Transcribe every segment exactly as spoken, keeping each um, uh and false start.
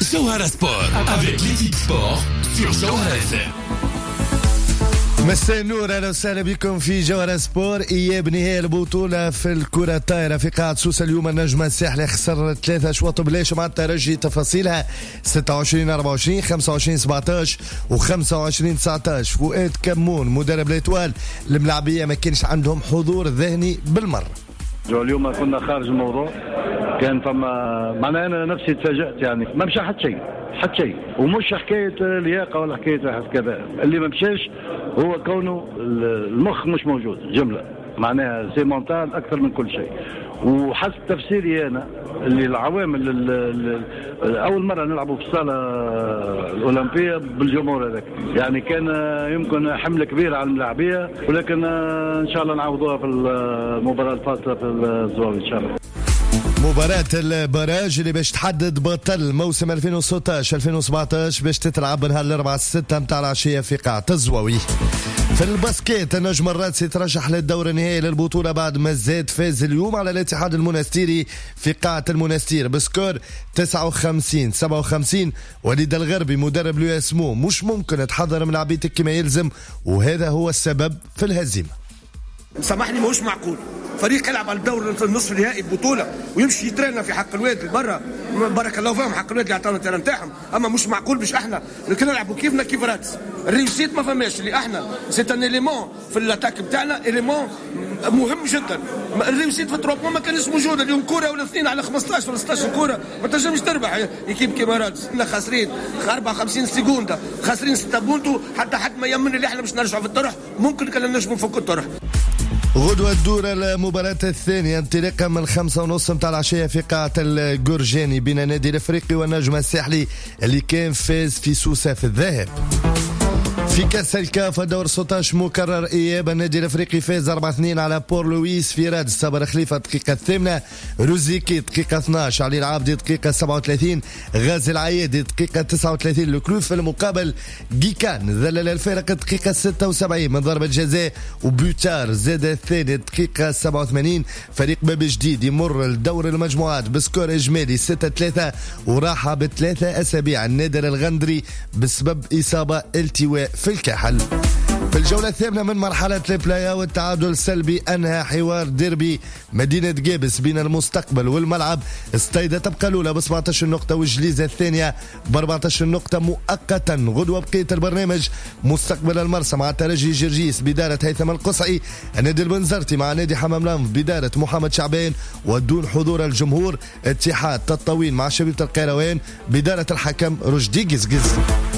Jawhara Sport avec l'équipe sport sur Jawhara اف ام. مساء النور، اهلا وسهلا بكم في جوهرة سبور. اياب نهائي البطوله في الكره الطايره في قاعه سوسه. اليوم النجم الساحلي خسر ثلاثه اشواط بلاش مع الترجي. تفاصيلها ستة وعشرين أربعة وعشرين خمسة وعشرين سبعطاش وخمسة وعشرين تسعطاش. فؤاد كمون مدرب الاتوال، الملاعبيه ما كانش عندهم حضور ذهني بالمره. اليوم كنا خارج الموضوع، كان فما معناها انا نفسي تفاجأت، يعني ما مشى حتى شيء حتى شيء، ومش حكايه لياقه ولا حكايه كذا. اللي ما مشاش هو كونه المخ مش موجود جمله، معناها سي مونتال اكثر من كل شيء. وحسب تفسيري انا اللي العوامل اللي اول مره نلعبوا في الصاله الاولمبيه بالجمهور هذاك، يعني كان يمكن حمل كبير على الملاعبيه، ولكن ان شاء الله نعوضوها في المباراه الفاصله في الزواوي ان شاء الله. مباراة البراج اللي باش تحدد بطل موسم ألفين وستطاش ألفين وسبعطاش باش تتلعب نهار الأربعاء الستة متاع العشية في قاعة الزواوي. في الباسكيت النجم الرادسي ترشح للدور النهائي للبطولة بعد ما زاد فاز اليوم على الاتحاد المنستيري في قاعة المنستير بسكور تسعة وخمسين سبعة وخمسين. وليد الغربي مدرب لو اسمو مش ممكن تحضر ملاعبيتك كما يلزم، وهذا هو السبب في الهزيمة. سامحني ماهوش معقول فريق يلعب على الدور النصف النهائي البطوله ويمشي يترينا في حق الواد برا، بارك الله فيهم حق الواد اللي عطانا التيران نتاعهم. اما مش معقول باش احنا نلعبوا كيفنا كيف راتس. الريوسيت ما فماش، اللي احنا سيت ان اليمون في الاتاك بتاعنا، اليمون مهم جدا. الريوسيت في التروبون ما كانش موجود. اليوم كوره ولا اثنين على خمسطاش ولا ستطاش كوره ما تنجمش تربح يكيب كيما راتس. احنا خاسرين أربعة وخمسين سكوند، خاسرين ستة بونتو، حتى حد ما يمن اللي احنا باش نرجعوا في الطرح. ممكن كان نجموا نفكوا الطرح. غدوة الدور المباراة الثانية انطلاقا من الخمسة ونص متاع العشية في قاعة الجورجاني بين النادي الافريقي والنجم الساحلي اللي كان فاز في سوسة في الذهاب. في كأس الكاف دور ستطاش مكرر إياب النادي الافريقي فاز أربعة اثنين على بور لويس في رادس. صبر خليفة دقيقة الثامنة، روزيكي دقيقة اثناش، علي العابدي دقيقة سبعة وثلاثين، غازي العيادي دقيقة تسعة وثلاثين. الكلوف في المقابل جيكان ذلل الفارق دقيقة ستة وسبعين من ضربة جزاء، وبوتار زاد الثاني دقيقة سبعة وثمانين. فريق باب جديد يمر لدور المجموعات بسكور إجمالي ستة ثلاثة وراحة بثلاثة أسابيع النادر الغندري بسبب إصابة التواء في الكحل. في الجولة الثامنة من مرحلة البلاي اوت تعادل سلبي أنهى حوار ديربي مدينة جابس بين المستقبل والملعب. استيدة تبقى الأولى ب سبعطاش نقطة والجليزة الثانية ب أربعطاش نقطة مؤقتا. غدوة بقية البرنامج مستقبل المرسى مع ترجي جرجيس بدارة هيثم القصعي، النادي البنزرتي مع نادي حمام لانف بدارة محمد شعبان ودون حضور الجمهور، اتحاد تطاوين مع شبيبة القيروان بدارة الحكم رشدي قزقز.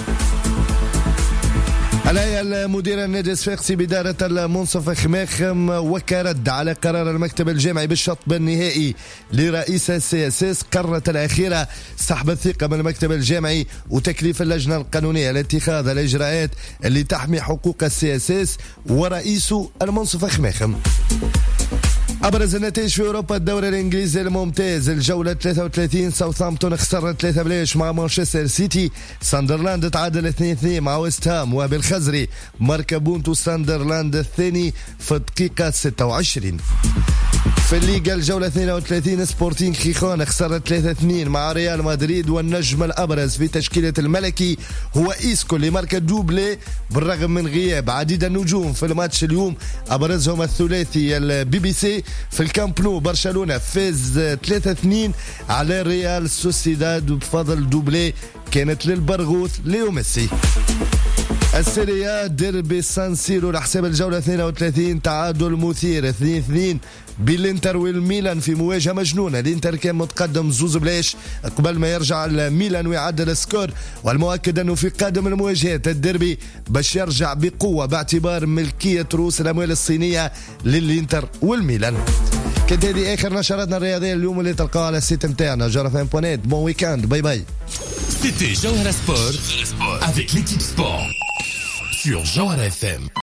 الهيئة المديرة النادي الصفاقسي بدارة المنصف خماخم وكرد على قرار المكتب الجامعي بالشطب النهائي لرئيس السي اس اس. قررت الأخيرة سحب الثقة من المكتب الجامعي وتكليف اللجنة القانونية لاتخاذ الإجراءات اللي تحمي حقوق السي اس اس ورئيسه المنصف خماخم. أبرز النتائج في أوروبا الدوري الإنجليزي الممتاز الجولة ثلاثة وثلاثين ساوثهامبتون خسر ثلاثة بلاش مع مانشستر سيتي. ساندرلاند تعادل اثنين اثنين مع ويست هام، وبالخزري ماركا بونتو ساندرلاند الثاني في الدقيقة ستة وعشرين. في الليغا الجولة اثنين وثلاثين سبورتينغ خيخون خسر ثلاثة اثنين مع ريال مدريد، والنجم الأبرز في تشكيلة الملكي هو إيسكو اللي ماركا دوبلي بالرغم من غياب عديد النجوم في الماتش اليوم، أبرزهم الثلاثي البي بي سي. في الكامب نو برشلونة فاز ثلاثة اثنين على ريال سوسيداد بفضل دوبلي كانت للبرغوث ليو ميسي. السيريا ديربي سان سيرو لحساب الجولة اثنين وثلاثين تعادل مثير اثنين اثنين بالانتر والميلان في مواجهة مجنونة. الانتر كان متقدم زوز بلاش قبل ما يرجع الميلان ويعدل السكور، والمؤكد انه في قادم المواجهات الديربي باش يرجع بقوة باعتبار ملكية رؤوس الاموال الصينية للانتر والميلان. كانت هذه اخر نشراتنا الرياضية اليوم اللي تلقاها على السيت نتاعنا جوهرة اف ام دوت نت. بون ويكاند، باي باي. C'était Jawhara Sport avec l'équipe sport sur Jawhara اف ام.